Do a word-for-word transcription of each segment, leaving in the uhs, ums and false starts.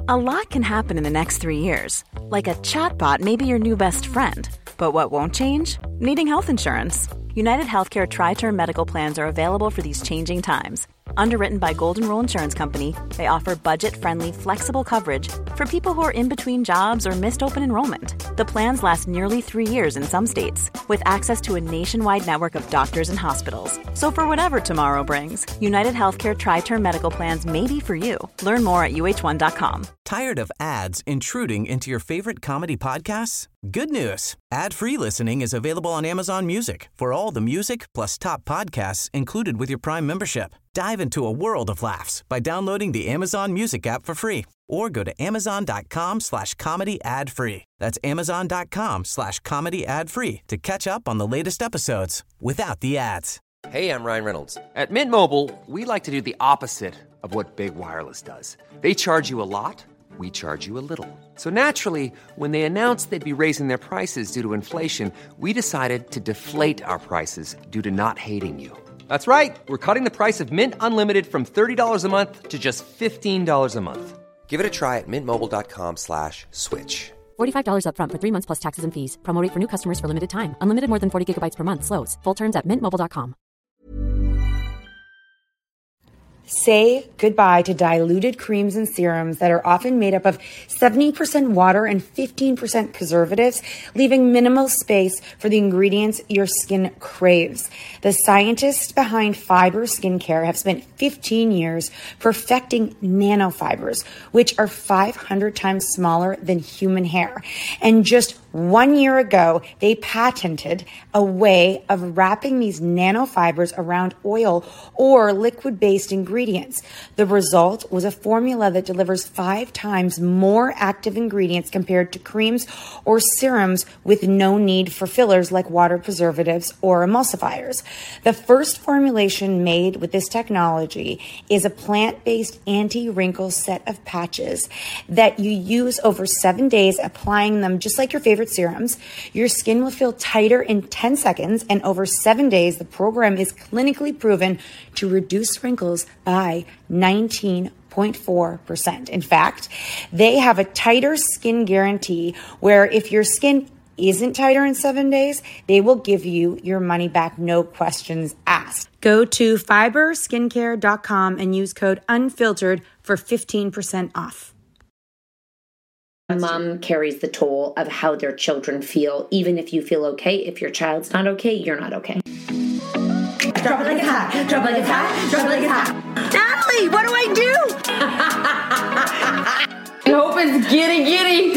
A lot can happen in the next three years. Like a chatbot may be your new best friend. But what won't change? Needing health insurance. United Healthcare Tri-Term Medical Plans are available for these changing times. Underwritten by Golden Rule Insurance Company, they offer budget-friendly, flexible coverage for people who are in between jobs or missed open enrollment. The plans last nearly three years in some states, with access to a nationwide network of doctors and hospitals. So for whatever tomorrow brings, United Healthcare Tri-Term Medical Plans may be for you. Learn more at U H one dot com. Tired of ads intruding into your favorite comedy podcasts? Good news. Ad-free listening is available on Amazon Music for all the music plus top podcasts included with your Prime membership. Dive into a world of laughs by downloading the Amazon Music app for free or go to amazon.com slash comedy ad free. That's amazon.com slash comedy ad free to catch up on the latest episodes without the ads. Hey, I'm Ryan Reynolds. At Mint Mobile, we like to do the opposite of what Big Wireless does. They charge you a lot. We charge you a little. So naturally, when they announced they'd be raising their prices due to inflation, we decided to deflate our prices due to not hating you. That's right. We're cutting the price of Mint Unlimited from thirty dollars a month to just fifteen dollars a month. Give it a try at mintmobile.com slash switch. forty-five dollars up front for three months plus taxes and fees. Promo rate for new customers for limited time. Unlimited more than forty gigabytes per month. Slows full terms at mint mobile dot com. Say goodbye to diluted creams and serums that are often made up of seventy percent water and fifteen percent preservatives, leaving minimal space for the ingredients your skin craves. The scientists behind Fiber Skincare have spent fifteen years perfecting nanofibers, which are five hundred times smaller than human hair. And just one year ago, they patented a way of wrapping these nanofibers around oil or liquid-based ingredients. The result was a formula that delivers five times more active ingredients compared to creams or serums with no need for fillers like water preservatives or emulsifiers. The first formulation made with this technology is a plant-based anti-wrinkle set of patches that you use over seven days, applying them just like your favorite serums. Your skin will feel tighter in ten seconds, and over seven days, the program is clinically proven to reduce wrinkles by nineteen point four percent. In fact, they have a tighter skin guarantee where if your skin isn't tighter in seven days, they will give you your money back, no questions asked. Go to fiber skincare dot com and use code UNFILTERED for fifteen percent off. Mom carries the toll of how their children feel. Even if you feel okay, if your child's not okay, you're not okay. Drop it like it's hot. Drop it like it's hot. Drop it like it's hot. Natalie, what do I do? I hope it's giddy giddy.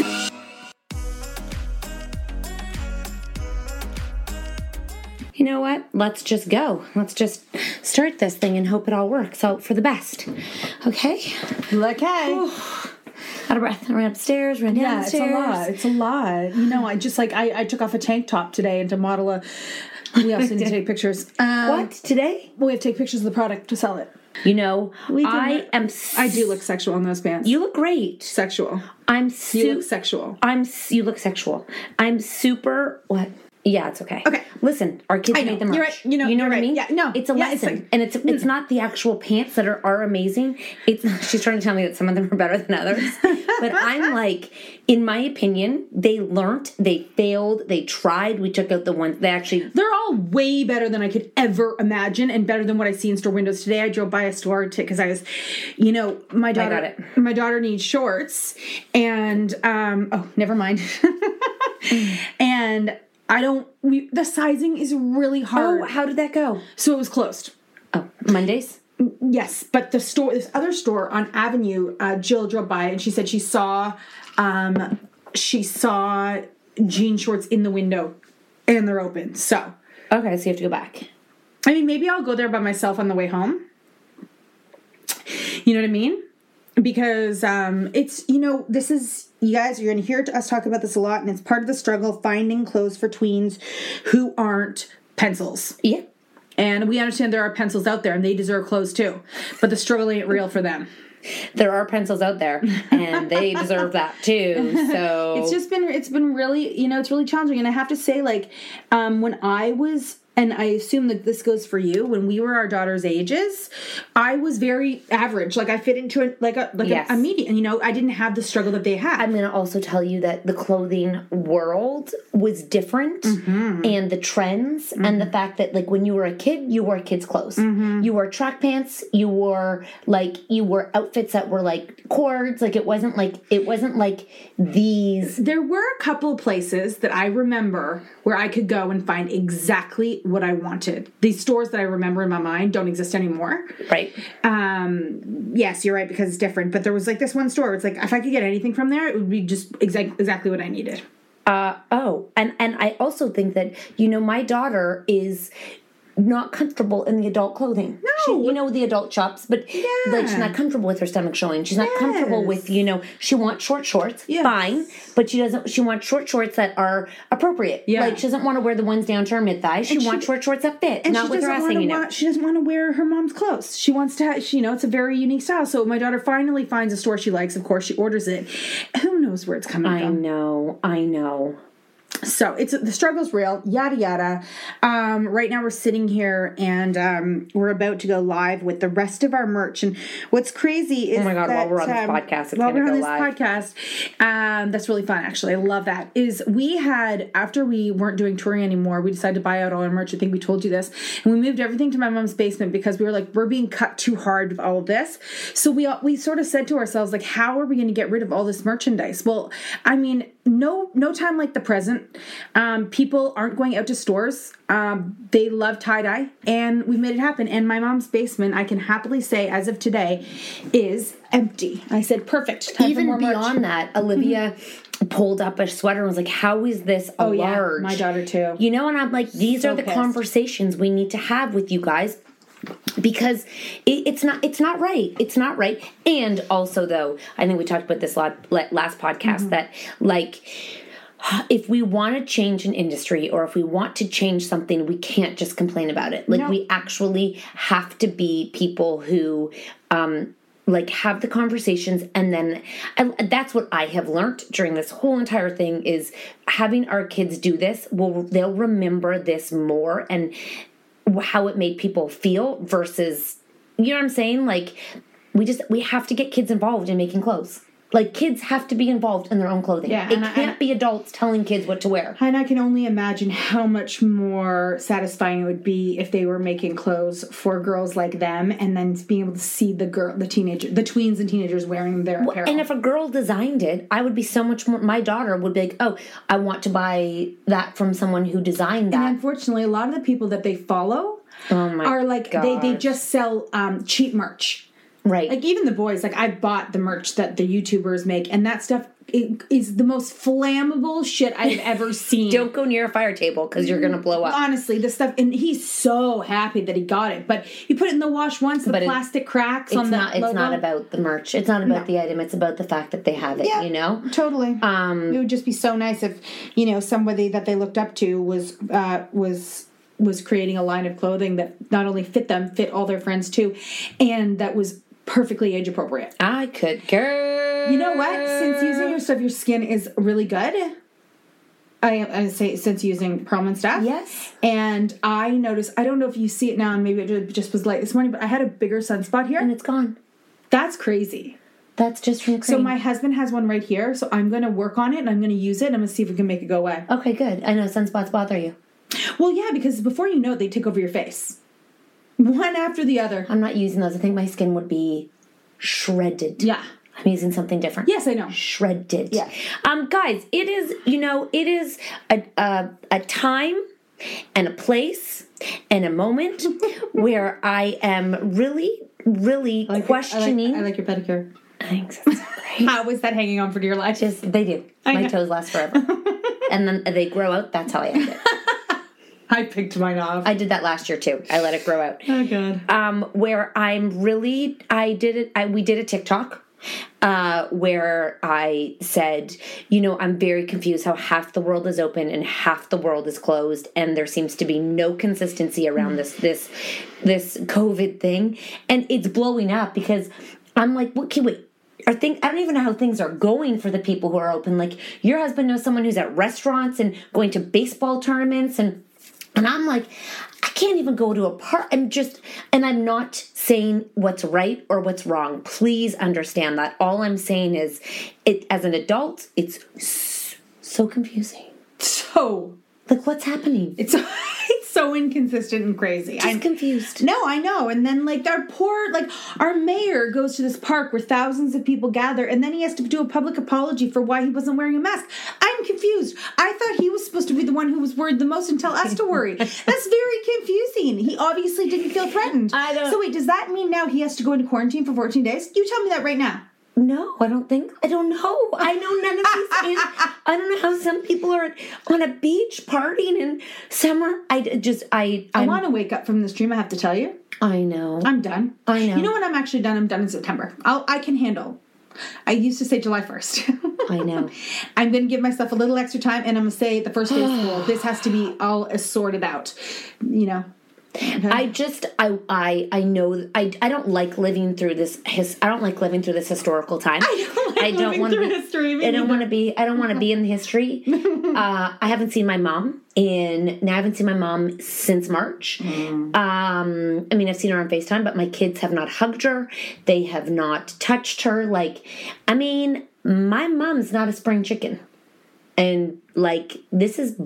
You know what? Let's just go. Let's just start this thing and hope it all works out for the best. Okay? Okay. Ooh. Out of breath. I ran upstairs, ran yeah, downstairs. It's a lot. It's a lot. You know, I just like, I, I took off a tank top today and to model a, we also need to take pictures. Um, what? Today? Well, we have to take pictures of the product to sell it. You know, we I am... S- I do look sexual in those pants. You look great. Sexual. I'm su- You look sexual. I'm, you look sexual. I'm super... What? Yeah, it's okay. Okay. Listen, our kids I know. made them. You're right. You know, you know you're what right. I mean? Yeah, no. It's a yeah, lesson. It's like, and it's it's not the actual pants that are, are amazing. It's she's trying to tell me that some of them are better than others. But I'm like, in my opinion, they learned, they failed, they tried. We took out the ones they actually... They're all way better than I could ever imagine and better than what I see in store windows. Today I drove by a store because I was, you know, my daughter... I got it. My daughter needs shorts and, um, oh, never mind. And... I don't, we, the sizing is really hard. Oh, how did that go? So it was closed. Oh, Mondays? Yes, but the store, this other store on Avenue, uh, Jill drove by and she said she saw, um, she saw jean shorts in the window and they're open. So. Okay, so you have to go back. I mean, maybe I'll go there by myself on the way home. You know what I mean? Because um, it's, you know, this is, you guys, you're going to hear us talk about this a lot, and it's part of the struggle finding clothes for tweens who aren't pencils. Yeah. And we understand there are pencils out there, and they deserve clothes too. But the struggle ain't real for them. There are pencils out there, and they deserve that too. So it's just been, it's been really, you know, it's really challenging. And I have to say, like, um, when I was and I assume that this goes for you, when we were our daughter's ages, I was very average. Like I fit into a, like a like Yes. a, a median. You know, I didn't have the struggle that they had. I'm going to also tell you that the clothing world was different, Mm-hmm. and the trends, mm-hmm. and the fact that, like, when you were a kid, you wore kids' clothes. Mm-hmm. You wore track pants. You wore like you wore outfits that were like cords. Like it wasn't like it wasn't like these. There were a couple of places that I remember where I could go and find exactly what I wanted. These stores that I remember in my mind don't exist anymore. Right. Um, yes, you're right, because it's different. But there was like this one store. It's like if I could get anything from there, it would be just exa- exactly what I needed. Uh, oh, and, and I also think that, you know, my daughter is not comfortable in the adult clothing. No. She, you know, the adult shops, but Yeah. like she's not comfortable with her stomach showing. She's not Yes. comfortable with, you know, she wants short shorts, Yes. fine, but she doesn't, she wants short shorts that are appropriate. Yeah. Like she doesn't want to wear the ones down to her mid thigh. She And she- wants short shorts that fit, And not she with her doesn't ass want to hanging wa- out. she doesn't want to wear her mom's clothes. She wants to have, she, you know, it's a very unique style. So my daughter finally finds a store she likes. Of course, she orders it. Who knows where it's coming I from? know, I know. So it's the struggle's real, yada yada. Um, right now we're sitting here and um, we're about to go live with the rest of our merch. And what's crazy is Oh my God, that, while we're on this um, podcast, it's while gonna we're on go this live. podcast, um, that's really fun. Actually, I love that. Is we had after we weren't doing touring anymore, we decided to buy out all our merch. I think we told you this, and we moved everything to my mom's basement because we were like, we're being cut too hard with all of this. So we we sort of said to ourselves, like, how are we going to get rid of all this merchandise? Well, I mean, no no time like the present. Um, people aren't going out to stores. Um, they love tie-dye, and we made it happen. And my mom's basement, I can happily say, as of today, is empty. I said, perfect. Time for Even more merch. beyond that, Olivia pulled up a sweater and was like, how is this a Oh, yeah. large? My daughter, too. You know, and I'm like, these So are the pissed. conversations we need to have with you guys. Because it, it's not it's not right. It's not right. And also, though, I think we talked about this lot, last podcast, Mm-hmm. that, like, if we want to change an industry or if we want to change something, we can't just complain about it. Like, No. we actually have to be people who... um like have the conversations, and then and that's what I have learned during this whole entire thing is having our kids do this. Will they'll remember this more and how it made people feel versus, you know what I'm saying? Like we just we have to get kids involved in making clothes. Like kids have to be involved in their own clothing. Yeah, it and I- can't and- be adults telling kids what to wear. And I can only imagine how much more satisfying it would be if they were making clothes for girls like them, and then being able to see the girl, the teenager, the tweens and teenagers wearing their apparel. And if a girl designed it, I would be so much more. My daughter would be like, "Oh, I want to buy that from someone who designed that." And unfortunately, a lot of the people that they follow Oh my are like they they gosh. just sell um, cheap merch. Right. Like even the boys, like I bought the merch that the YouTubers make, and that stuff it, is the most flammable shit I've ever seen. Don't go near a fire table because you're gonna blow up. Honestly, the stuff, and he's so happy that he got it. But you put it in the wash once, the But it- plastic cracks It's on the not. It's logo. not about the merch. It's not about No. the item. It's about the fact that they have it. Yeah, You know. totally. Um, it would just be so nice if you know somebody that they looked up to was uh, was was creating a line of clothing that not only fit them, fit all their friends too, and that was perfectly age appropriate. I could, girl. You know what? Since using your stuff, your skin is really good. I I say since using Perlman stuff. Yes. And I noticed. I don't know if you see it now, and maybe it just was light this morning, but I had a bigger sunspot here. and it's gone. That's crazy. That's just from cream. So my husband has one right here, so I'm going to work on it, and I'm going to use it, and I'm going to see if we can make it go away. Okay, good. I know sunspots bother you. Well, yeah, because before you know it, they take over your face. One after the other. I'm not using those. I think my skin would be shredded. Yeah. I'm using something different. Yes, I know. Shredded. Yeah. Um, guys, it is, you know, it is a, a, a time and a place and a moment where I am really, really I like questioning. Your, I, like, I like your pedicure. Thanks. That's great. How is that hanging on for dear life? Just, they do. I My know. toes last forever. And then they grow out. That's how I end it. I picked mine off. I did that last year too. I let it grow out. Oh, God. Um, where I'm really, I did it, I, we did a TikTok uh, where I said, you know, I'm very confused how half the world is open and half the world is closed, and there seems to be no consistency around this, this, this COVID thing, and it's blowing up because I'm like, what? Okay, wait. Are things, I don't even know how things are going for the people who are open. Like your husband knows someone who's at restaurants and going to baseball tournaments and And I'm like, I can't even go to a park. I'm just, and I'm not saying what's right or what's wrong. Please understand that. All I'm saying is, it as an adult, it's so confusing. So, like, what's happening? It's it's so inconsistent and crazy. Just I'm confused. No, I know. And then, like, our poor, like, our mayor goes to this park where thousands of people gather, and then he has to do a public apology for why he wasn't wearing a mask. I'm confused. I thought he was supposed to be the one who was worried the most and tell us to worry. That's very confusing. He obviously didn't feel threatened. I don't. So wait, does that mean now he has to go into quarantine for fourteen days? You tell me that right now. No, I don't think. I don't know. I know none of these. I don't know how some people are on a beach partying in summer. I just, I, I'm, I want to wake up from this dream. I have to tell you. I know. I'm done. I know. You know when I'm actually done? I'm done in September. I'll, I can handle. I used to say July first. I know. I'm going to give myself a little extra time, and I'm going to say the first day of school. This has to be all sorted out. You know. Okay. I just I I I know I I don't like living through this his I don't like living through this historical time. I don't like I don't living want through to be, history. I don't want to be I don't want to be in the history. uh, I haven't seen my mom in now I haven't seen my mom since March. Mm. Um, I mean I've seen her on FaceTime, but my kids have not hugged her. They have not touched her. Like I mean, my mom's not a spring chicken, and like this is.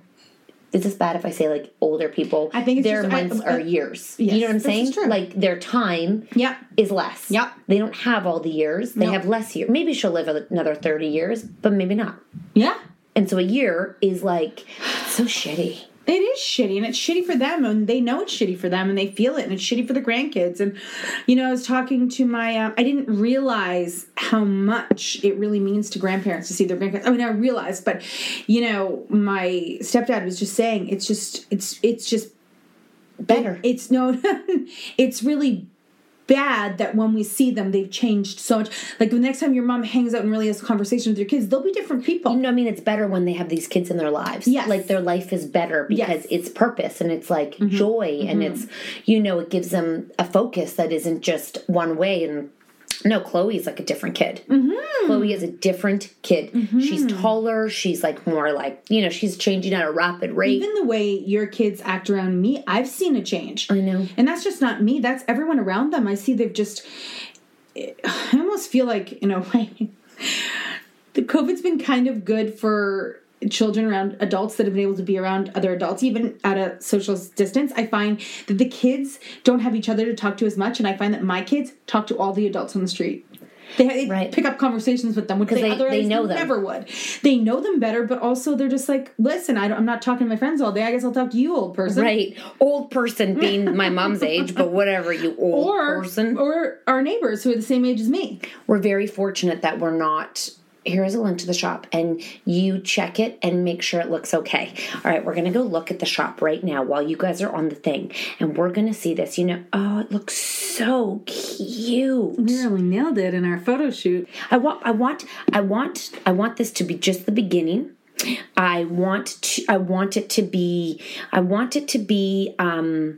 Is this bad if I say, like, older people? I think it's their just, months I, uh, are years. Yes, you know what I'm this saying? Is true. Like, their time yep. is less. Yep. They don't have all the years. They nope. have less years. Maybe she'll live another thirty years, but maybe not. Yeah. And so a year is, like, so shitty. It is shitty, and it's shitty for them, and they know it's shitty for them, and they feel it, and it's shitty for the grandkids. And, you know, I was talking to my, um, I didn't realize how much it really means to grandparents to see their grandkids. I mean, I realized, but, you know, my stepdad was just saying, it's just, it's, it's just better. It, it's no, it's really bad that when we see them, they've changed so much. Like the next time your mom hangs out and really has a conversation with your kids, they'll be different people. You know, I mean, it's better when they have these kids in their lives. Yes. Like their life is better because yes. it's purpose and it's like mm-hmm. joy mm-hmm. and it's, you know, it gives them a focus that isn't just one way. And no, Chloe's like a different kid. Mm-hmm. Chloe is a different kid. Mm-hmm. She's taller. She's like more like, you know, she's changing at a rapid rate. Even the way your kids act around me, I've seen a change. I know. And that's just not me. That's everyone around them. I see they've just, I almost feel like, in a way, the COVID's been kind of good for children around adults that have been able to be around other adults, even at a social distance. I find that the kids don't have each other to talk to as much, and I find that my kids talk to all the adults on the street. They, they right. pick up conversations with them, which they, they otherwise they know them. never would. They know them better, but also they're just like, listen, I don't, I'm not talking to my friends all day. I guess I'll talk to you, old person. Right. Old person being my mom's age, but whatever, you old or, person. Or our neighbors who are the same age as me. We're very fortunate that we're not... Here's a link to the shop, and you check it and make sure it looks okay. All right, we're going to go look at the shop right now while you guys are on the thing, and we're going to see this. You know, oh, it looks so cute. We really nailed it in our photo shoot. I want, I want, I want, I want this to be just the beginning. I want to, I want it to be, I want it to be um,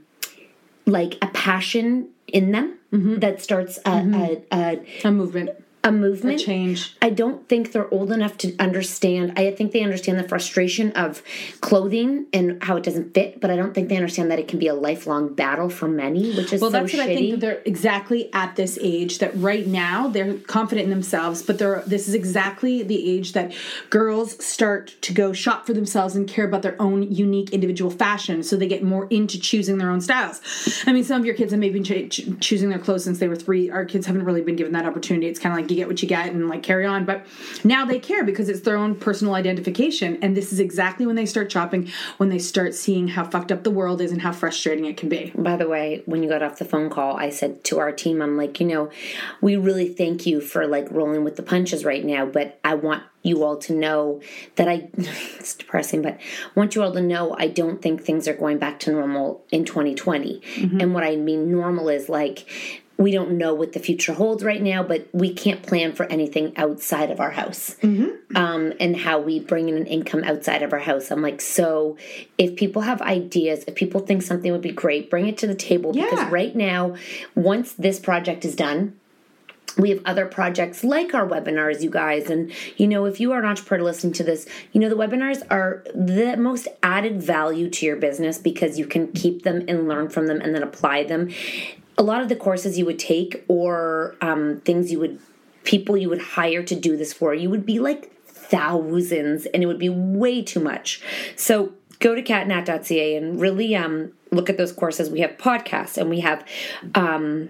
like a passion in them mm-hmm. that starts a, mm-hmm. a, a, a movement. A movement. A change. I don't think they're old enough to understand. I think they understand the frustration of clothing and how it doesn't fit, but I don't think they understand that it can be a lifelong battle for many, which is well, so that's what shitty. I think that they're exactly at this age that right now they're confident in themselves, but they're this is exactly the age that girls start to go shop for themselves and care about their own unique individual fashion, so they get more into choosing their own styles. I mean, some of your kids have maybe been ch- choosing their clothes since they were three. Our kids haven't really been given that opportunity. It's kind of like you get what you get and like carry on, but now they care because it's their own personal identification, and this is exactly when they start shopping, when they start seeing how fucked up the world is and how frustrating it can be. By the way, when you got off the phone call, I said to our team, I'm like, you know, we really thank you for like rolling with the punches right now, but I want you all to know that I, it's depressing, but I want you all to know I don't think things are going back to normal in twenty twenty. Mm-hmm. And what I mean normal is like, we don't know what the future holds right now, but we can't plan for anything outside of our house. Mm-hmm. Um, and how we bring in an income outside of our house. I'm like, so if people have ideas, if people think something would be great, bring it to the table. Yeah. Because right now, once this project is done, We have other projects like our webinars, you guys. And, you know, if you are an entrepreneur listening to this, you know, the webinars are the most added value to your business because you can keep them and learn from them and then apply them. A lot of the courses you would take or um, things you would, people you would hire to do this for, you would be like thousands and it would be way too much. So go to cat nat dot c a and really um, look at those courses. We have podcasts and we have... Um,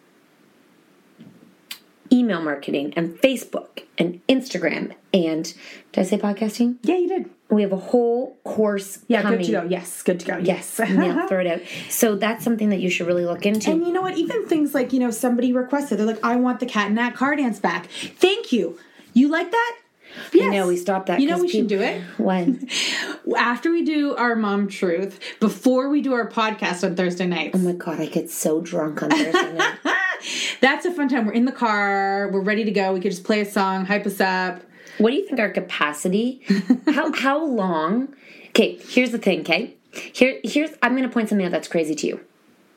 email marketing and Facebook and Instagram and did I say podcasting? Yeah, you did. We have a whole course yeah, coming. good to go. Yes, good to go. Yes, yeah, throw it out. So that's something that you should really look into. And you know what? Even things like, you know, somebody requested, they're like, I want the Cat and Nat car dance back. Thank you. You like that? Yes. You know, we stopped that. You know, we people, should do it. When? After we do our Mom Truth, before we do our podcast on Thursday nights. Oh my God, I get so drunk on Thursday night. That's a fun time. We're in the car. We're ready to go. We could just play a song, hype us up. What do you think our capacity? how how long? Okay, here's the thing, okay? Here, here's I'm going to point something out that's crazy to you.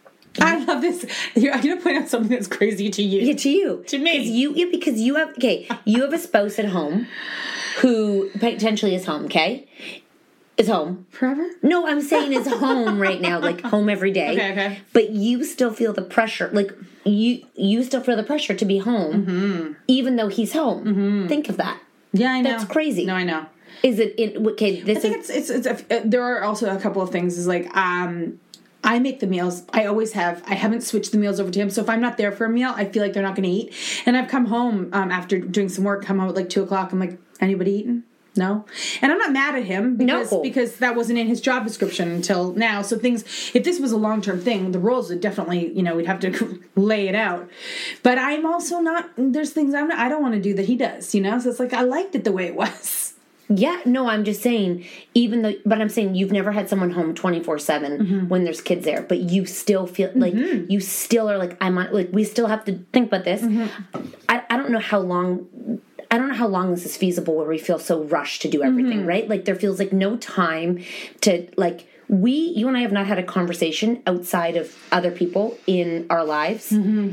I love this. Here, I'm going to point out something that's crazy to you. Yeah, to you. To me. You, yeah, because you have, okay, you have a spouse at home who potentially is home, okay? Is home. Forever? No, I'm saying is home right now, like home every day. Okay, okay. But you still feel the pressure, like you you still feel the pressure to be home, mm-hmm. even though he's home. Mm-hmm. Think of that. Yeah, I know. That's crazy. No, I know. Is it, in, okay, this I think is... it's, it's, it's, a, there are also a couple of things, is like, um... I make the meals. I always have. I haven't switched the meals over to him. So if I'm not there for a meal, I feel like they're not going to eat. And I've come home um, after doing some work, come home at like two o'clock. I'm like, anybody eating? No. And I'm not mad at him because, no. because that wasn't in his job description until now. So things, if this was a long-term thing, the roles would definitely, you know, we'd have to lay it out. But I'm also not, there's things I'm not, I don't want to do that he does, you know? So it's like, I liked it the way it was. Yeah, no, I'm just saying, even though, but I'm saying you've never had someone home twenty-four seven mm-hmm. when there's kids there, but you still feel like, mm-hmm. you still are like, I'm on, like, we still have to think about this. Mm-hmm. I, I don't know how long, I don't know how long this is feasible where we feel so rushed to do everything, mm-hmm. right? Like, there feels like no time to, like, we, you and I have not had a conversation outside of other people in our lives mm-hmm.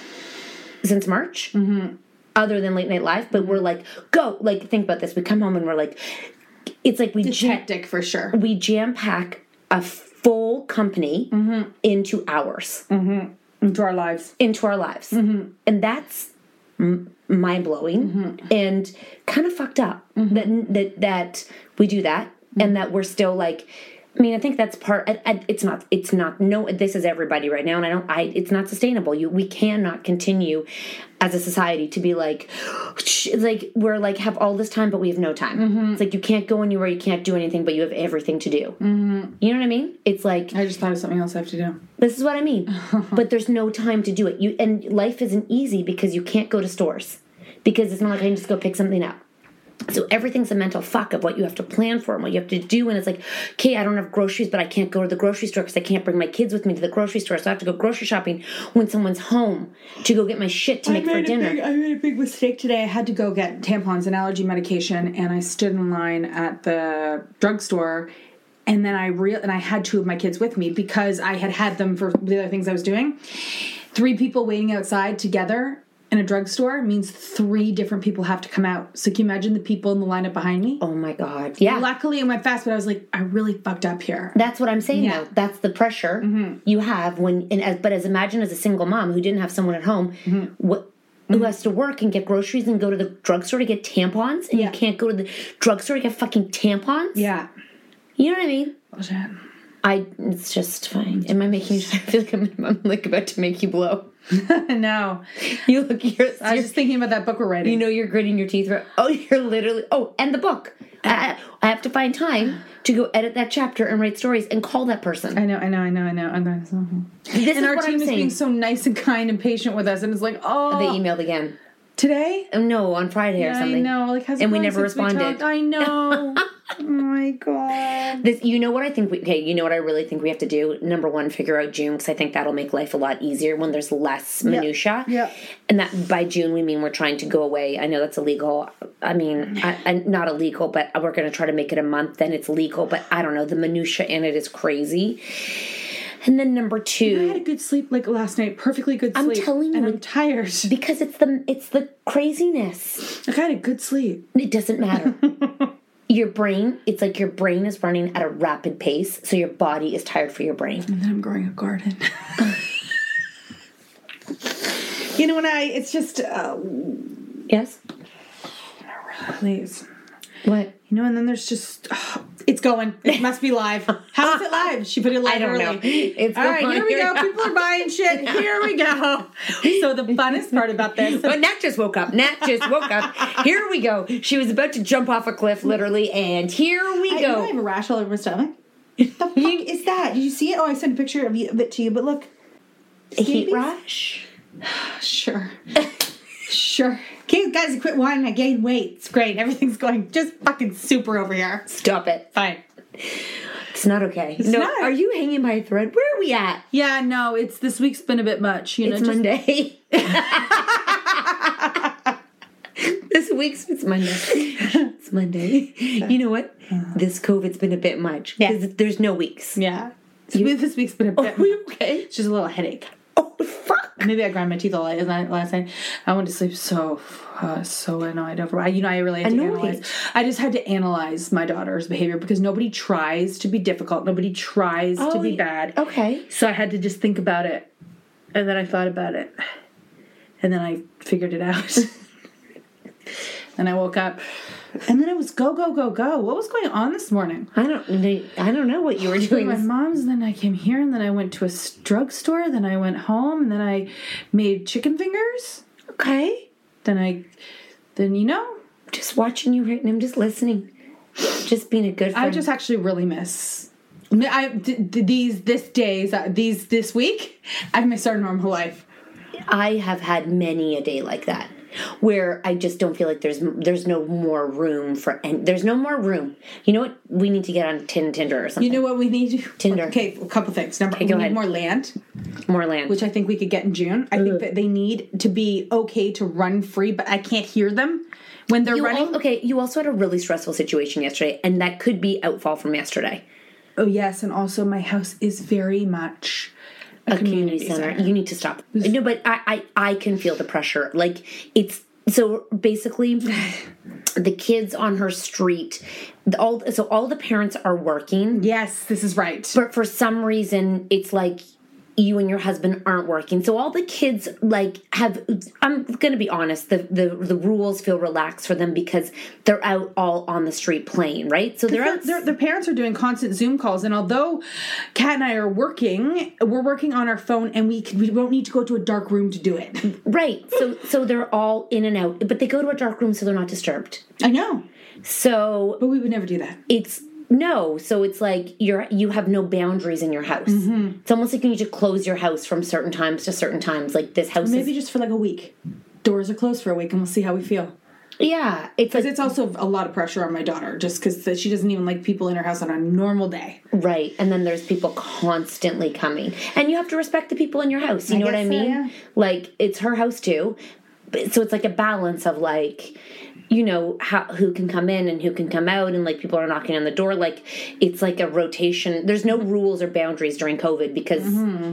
since March. Mm-hmm. Other than Late Night Live, but we're like, go, like, think about this. We come home and we're like, it's like we it's jam- hectic for sure. We jam pack a full company mm-hmm. into hours, mm-hmm. into our lives, into our lives, mm-hmm. and that's m- mind blowing mm-hmm. and kind of fucked up mm-hmm. that that that we do that mm-hmm. and that we're still like. I mean, I think that's part. I, I, it's not. It's not. No, this is everybody right now, and I don't. I. It's not sustainable. You. We cannot continue as a society to be like, like we're like have all this time, but we have no time. Mm-hmm. It's like you can't go anywhere. You can't do anything, but you have everything to do. Mm-hmm. You know what I mean? It's like I just thought of something else I have to do. This is what I mean. But there's no time to do it. You and life isn't easy because you can't go to stores because it's not like I can just go pick something up. So everything's a mental fuck of what you have to plan for and what you have to do. And it's like, okay, I don't have groceries, but I can't go to the grocery store because I can't bring my kids with me to the grocery store. So I have to go grocery shopping when someone's home to go get my shit to make for dinner. Big, I made a big mistake today. I had to go get tampons and allergy medication, and I stood in line at the drugstore. And then I real and I had two of my kids with me because I had had them for the other things I was doing. Three people waiting outside together in a drugstore means three different people have to come out. So can you imagine the people in the lineup behind me? Oh my God. Yeah. Luckily it went fast, but I was like, I really fucked up here. That's what I'm saying yeah. though. That's the pressure mm-hmm. you have when, and as, but as imagine as a single mom who didn't have someone at home, mm-hmm. what, who mm-hmm. has to work and get groceries and go to the drugstore to get tampons, and yeah. you can't go to the drugstore to get fucking tampons? Yeah. You know what I mean? Bullshit. I, it's just fine. Am I making, I feel like I'm, I'm like about to make you blow. No. You look, you're, I was just thinking about that book we're writing. You know you're gritting your teeth. Right? Oh, you're literally, oh, and the book. I, I have to find time to go edit that chapter and write stories and call that person. I know, I know, I know, I know. And, this and is our what team I'm is saying. being so nice and kind and patient with us, and it's like, oh. They emailed again. Today? Oh, no, on Friday yeah, or something. I know. Like, how's it and we going never since we responded. talked? I know. Oh my God. This, you know what I think? We, okay, you know what I really think we have to do? Number one, figure out June, because I think that'll make life a lot easier when there's less minutia. Yeah. yeah. And that by June we mean we're trying to go away. I know that's illegal. I mean, I, I, not illegal, but we're going to try to make it a month. Then it's legal. But I don't know. The minutia in it is crazy. And then number I two, had a good sleep like last night, perfectly good I'm sleep. telling you, and I'm it- tired. because it's the it's the craziness. Like I had a good sleep. It doesn't matter. Your brain, it's like your brain is running at a rapid pace, so your body is tired for your brain. And then I'm growing a garden. You know, when I, it's just, uh, Yes? please. What? You know, and then there's just, oh, it's going. It must be live. How is it live? She put it live I don't early. know. It's All right, going. here we go. People are buying shit. Here we go. So the funnest part about this. But Nat just woke up. Nat just woke up. Here we go. She was about to jump off a cliff, literally, and here we I, you know, go. I have a rash all over my stomach. The fuck is that? Did you see it? Oh, I sent a picture of, you, of it to you, but look. A heat Scabies? rash? Sure. Sure. Okay, guys, quit whining. I gained weight. It's great. Everything's going just fucking super over here. Stop it. Fine. It's not okay. It's no, not. Are you hanging by a thread? Where are we at? Yeah, no, it's this week's been a bit much. You know, It's just, Monday. This week's, it's Monday. It's Monday. You know what? This COVID's been a bit much. Yeah. Because there's no weeks. Yeah. So this week's been a bit Oh, you okay? It's just a little headache. Oh, fuck. Maybe I grind my teeth all last night. Last night, I went to sleep so, uh, so annoyed over. I, you know, I really had to Annoyed. analyze. I just had to analyze my daughter's behavior because nobody tries to be difficult. Nobody tries to Oh, be bad. Okay. So I had to just think about it, and then I thought about it, and then I figured it out. And I woke up, and then it was go, go, go, go. What was going on this morning? I don't know. I don't know what you were doing. My This- mom's, then I came here, and then I went to a drugstore, then I went home, and then I made chicken fingers. Okay. Then I, then, you know, Just watching you right now. I'm just listening. Just being a good friend. I just actually really miss, I, d- d- these, this days, uh, these, this week, I've missed our normal life. I have had many a day like that, where I just don't feel like there's there's no more room for, and there's no more room. You know what? We need to get on tin Tinder or something. You know what we need? Tinder. Okay, a couple things. Number, Okay, we go need ahead. more land, More land. which I think we could get in June. I think that they need to be okay to run free, but I can't hear them when they're you running. al- okay, you also had a really stressful situation yesterday, and that could be outfall from yesterday. Oh, yes, and also my house is very much a, A community, center. You need to stop. No, but I, I, I can feel the pressure. Like, it's so basically the kids on her street. All so all the parents are working, Yes, this is right. but for some reason, it's like you and your husband aren't working. So all the kids like have. I'm gonna be honest. The the the rules feel relaxed for them because they're out all on the street playing, right? So they're Their, out. their, their parents are doing constant Zoom calls, and although Kat and I are working, we're working on our phone, and we can, we don't need to go to a dark room to do it. Right. So so they're all in and out, but they go to a dark room so they're not disturbed. I know, So but we would never do that. it's no. So it's like you're you have no boundaries in your house. Mm-hmm. It's almost like you need to close your house from certain times to certain times. Like this house Maybe is just for like a week. Doors are closed for a week, and we'll see how we feel. yeah. It's like Because it's also a lot of pressure on my daughter, just because she doesn't even like people in her house on a normal day. right, and then there's people constantly coming, and you have to respect the people in your house. You I know what I guess so, mean? yeah. Like it's her house too, but, so it's like a balance of like. You know how who can come in and who can come out, and like people are knocking on the door. Like it's like a rotation. There's no rules or boundaries during COVID because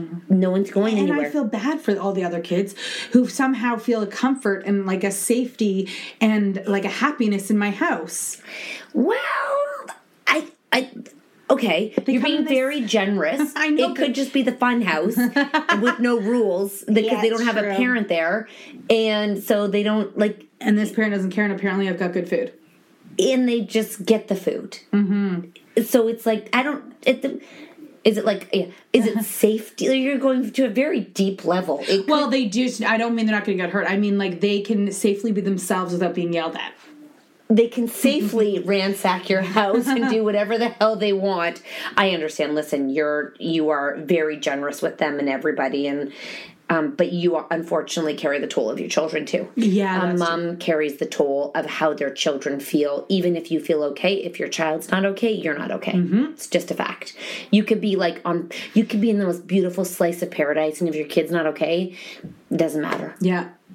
no one's going Mm-hmm. And anywhere. I feel bad for all the other kids who somehow feel a comfort and like a safety and like a happiness in my house. Well, I, I, okay, you're come being in this- very generous. I know, It could but- just be the fun house with no rules because Yeah, they don't have true. a parent there, and so they don't like, And this parent doesn't care, and apparently I've got good food. and they just get the food. Mm-hmm. So it's like I don't. It, is it like? Yeah, is it safety? You're going to a very deep level. It could- Well, they do. I don't mean they're not going to get hurt. I mean, like, they can safely be themselves without being yelled at. they can safely ransack your house and do whatever the hell they want. I understand. Listen, you're you are very generous with them and everybody, and um, but you are, unfortunately carry the toll of your children too. Yeah, a that's mom carries the toll of how their children feel. Even if you feel okay, if your child's not okay, you're not okay. Mm-hmm. It's just a fact. You could be like on, you could be in the most beautiful slice of paradise, and if your kid's not okay, it doesn't matter. Yeah.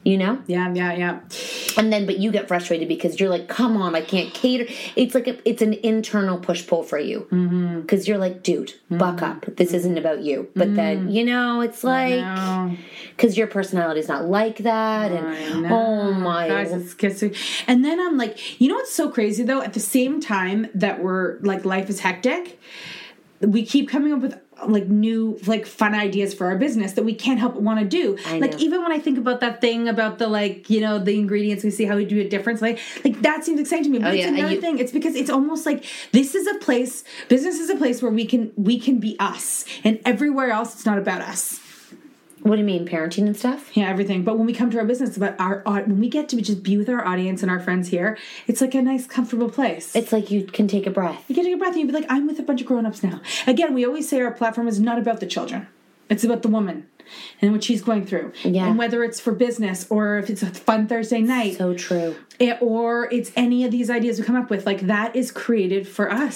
You know? Yeah, yeah, yeah. And then, but you get frustrated because you're like, come on, I can't cater. It's like, a, it's an internal push-pull for you. Because mm-hmm. you're like, dude, mm-hmm. buck up. This mm-hmm. isn't about you. But mm-hmm. then, you know, it's like, because your personality is not like that. And, oh my. Guys, it's, and then I'm like, you know what's so crazy, though? At the same time that we're, like, life is hectic, we keep coming up with like new like fun ideas for our business that we can't help but want to do. Like even when I think about that thing about the like, you know, the ingredients, we see how we do it different. Like, like that seems exciting to me. But oh, it's yeah. another you, thing. It's because it's almost like this is a place, business is a place where we can we can be us. And everywhere else it's not about us. What do you mean, parenting and stuff? Yeah, everything. But when we come to our business, it's about our when we get to just be with our audience and our friends here, it's like a nice, comfortable place. It's like you can take a breath. You can take a breath and you be like, I'm with a bunch of grown-ups now. Again, we always say our platform is not about the children. It's about the woman and what she's going through. Yeah. And whether it's for business or if it's a fun Thursday night. So true. It, or it's any of these ideas we come up with. Like, that is created for us.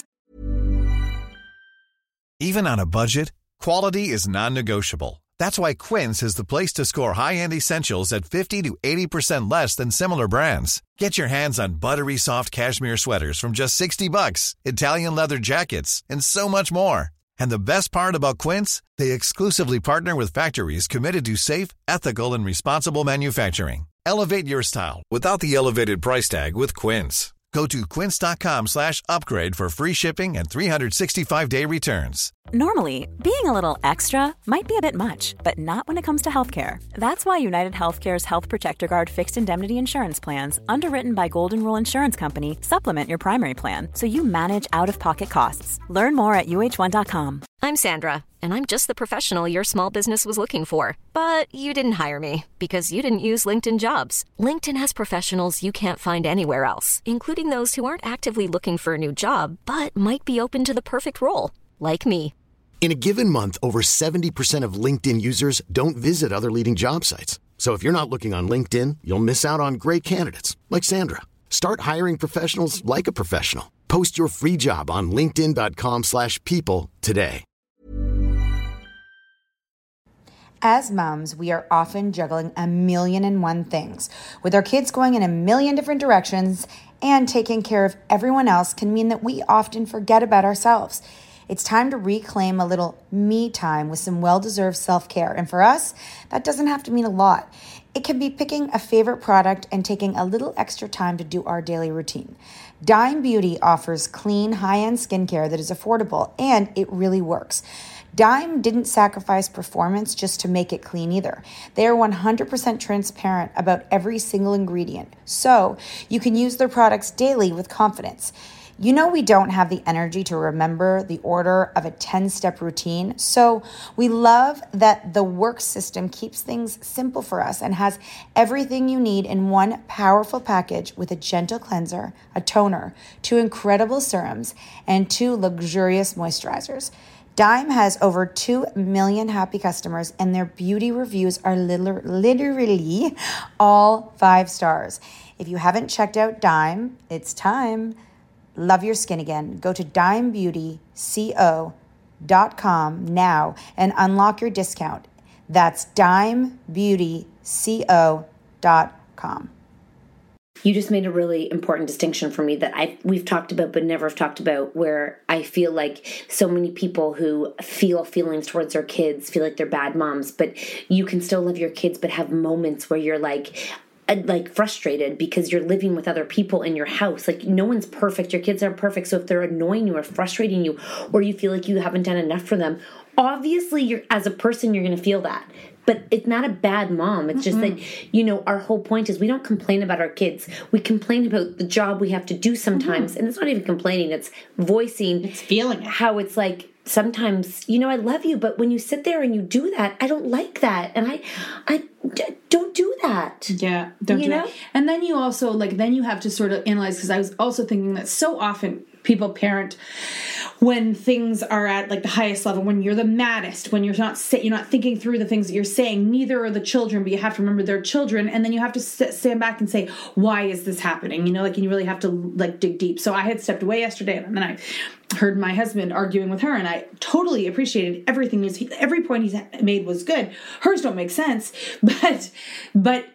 Even on a budget, quality is non-negotiable. That's why Quince is the place to score high-end essentials at fifty to eighty percent less than similar brands. Get your hands on buttery soft cashmere sweaters from just sixty bucks, Italian leather jackets, and so much more. And the best part about Quince, they exclusively partner with factories committed to safe, ethical, and responsible manufacturing. Elevate your style without the elevated price tag with Quince. Go to quince.com slash upgrade for free shipping and three sixty-five day returns. Normally, being a little extra might be a bit much, but not when it comes to healthcare. That's why United Healthcare's Health Protector Guard fixed indemnity insurance plans, underwritten by Golden Rule Insurance Company, supplement your primary plan so you manage out-of-pocket costs. Learn more at U H one dot com. I'm Sandra, and I'm just the professional your small business was looking for. But you didn't hire me because you didn't use LinkedIn Jobs. LinkedIn has professionals you can't find anywhere else, including those who aren't actively looking for a new job, but might be open to the perfect role, like me. In a given month, over seventy percent of LinkedIn users don't visit other leading job sites. So if you're not looking on LinkedIn, you'll miss out on great candidates like Sandra. Start hiring professionals like a professional. Post your free job on linkedin dot com slash people today. As moms, we are often juggling a million and one things. With our kids going in a million different directions, and taking care of everyone else can mean that we often forget about ourselves. It's time to reclaim a little me time with some well-deserved self-care. And for us, that doesn't have to mean a lot. It can be picking a favorite product and taking a little extra time to do our daily routine. Dime Beauty offers clean, high-end skincare that is affordable, and it really works. Dime didn't sacrifice performance just to make it clean either. They are one hundred percent transparent about every single ingredient, so you can use their products daily with confidence. You know we don't have the energy to remember the order of a ten-step routine, so we love that the work system keeps things simple for us and has everything you need in one powerful package with a gentle cleanser, a toner, two incredible serums, and two luxurious moisturizers. Dime has over two million happy customers, and their beauty reviews are literally all five stars. If you haven't checked out Dime, it's time. Love your skin again. Go to dime beauty co dot com now and unlock your discount. That's dime beauty co dot com. You just made a really important distinction for me that I we've talked about but never have talked about, where I feel like so many people who feel feelings towards their kids feel like they're bad moms, but you can still love your kids but have moments where you're like like frustrated because you're living with other people in your house. Like, no one's perfect. Your kids aren't perfect. So if they're annoying you or frustrating you, or you feel like you haven't done enough for them, obviously you're, as a person, you're going to feel that. But it's not a bad mom. It's just mm-hmm. that, you know, our whole point is we don't complain about our kids. We complain about the job we have to do sometimes. Mm-hmm. And it's not even complaining. It's voicing. It's feeling it. How it's like, sometimes, you know, I love you, but when you sit there and you do that, I don't like that. And I, I don't do that. Yeah. Don't you do know? that. And then you also, like, then you have to sort of analyze, because I was also thinking that so often people parent when things are at like the highest level, when you're the maddest, when you're not you're not thinking through the things that you're saying. Neither are the children, but you have to remember they're children, and then you have to sit, stand back and say, why is this happening? You know, like, and you really have to like dig deep. So I had stepped away yesterday, and then I heard my husband arguing with her, and I totally appreciated everything. Every point he made was good. Hers don't make sense, but but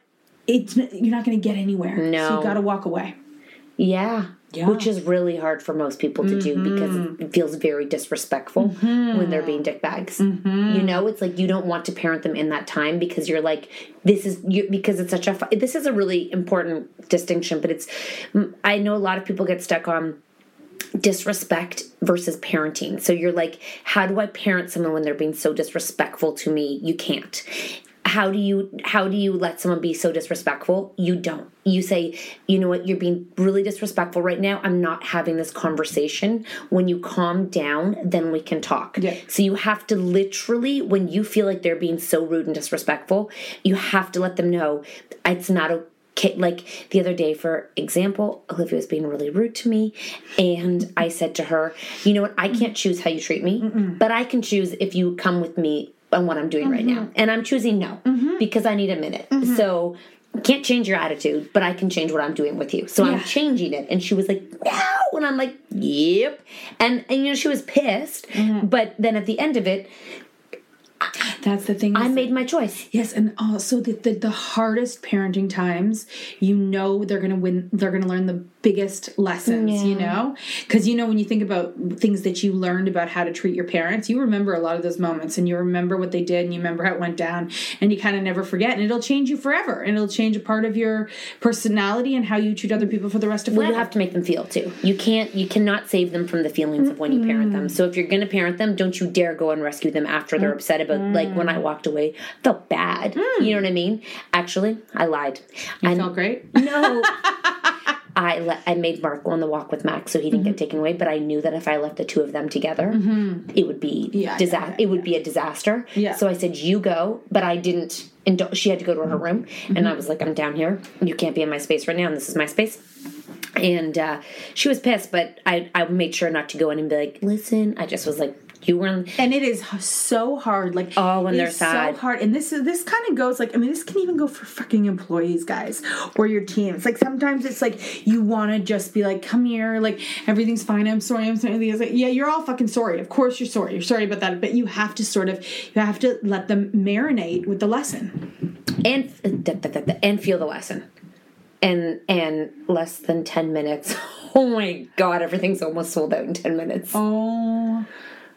it's you're not going to get anywhere. No. So you got to walk away. Yeah. Yeah. Which is really hard for most people to do Mm-hmm. because it feels very disrespectful Mm-hmm. when they're being dickbags. Mm-hmm. You know, it's like you don't want to parent them in that time because you're like, this is, you, because it's such a, fu- this is a really important distinction, but it's, I know a lot of people get stuck on disrespect versus parenting. So you're like, how do I parent someone when they're being so disrespectful to me? You can't. How do you how do you let someone be so disrespectful? You don't. You say, you know what, you're being really disrespectful right now. I'm not having this conversation. When you calm down, then we can talk. Yeah. So you have to literally, when you feel like they're being so rude and disrespectful, you have to let them know it's not okay. Like the other day, for example, Olivia was being really rude to me, and I said to her, you know what, I can't choose how you treat me, Mm-mm. but I can choose if you come with me on what I'm doing mm-hmm. right now. And I'm choosing no, mm-hmm. because I need a minute. Mm-hmm. So I can't change your attitude, but I can change what I'm doing with you. So yeah. I'm changing it. And she was like, no. And I'm like, yep. And, and you know, she was pissed. Mm-hmm. But then at the end of it, that's the thing. I made my choice. Yes, and also the, the the hardest parenting times, you know, they're gonna win. They're gonna learn the biggest lessons. Yeah. You know, because you know when you think about things that you learned about how to treat your parents, you remember a lot of those moments, and you remember what they did, and you remember how it went down, and you kind of never forget, and it'll change you forever, and it'll change a part of your personality and how you treat other people for the rest of well, forever. You have to make them feel too. You can't. You cannot save them from the feelings of when you parent them. So if you're gonna parent them, don't you dare go and rescue them after they're upset about. Mm. Like when I walked away, I felt bad. Mm. You know what I mean? Actually, I lied. You I felt great? No. I le- I made Mark go on the walk with Max so he didn't mm-hmm. get taken away, but I knew that if I left the two of them together, mm-hmm. it would be yeah, disa- yeah, yeah, it would yeah. be a disaster. Yeah. So I said, you go, but I didn't. Indo- she had to go to her room, mm-hmm. and I was like, I'm down here. You can't be in my space right now, and this is my space. And uh, she was pissed, but I, I made sure not to go in and be like, listen. I just was like, you were in... And it is so hard. Like, oh, when they're sad. so hard. And this is this kind of goes like, I mean, this can even go for fucking employees, guys, or your teams. Like, sometimes it's like, you want to just be like, come here, like, everything's fine, I'm sorry, I'm sorry. It's like, yeah, you're all fucking sorry. Of course you're sorry. You're sorry about that. But you have to sort of, you have to let them marinate with the lesson. And, and feel the lesson. And and less than ten minutes. Oh my God, everything's almost sold out in ten minutes. Oh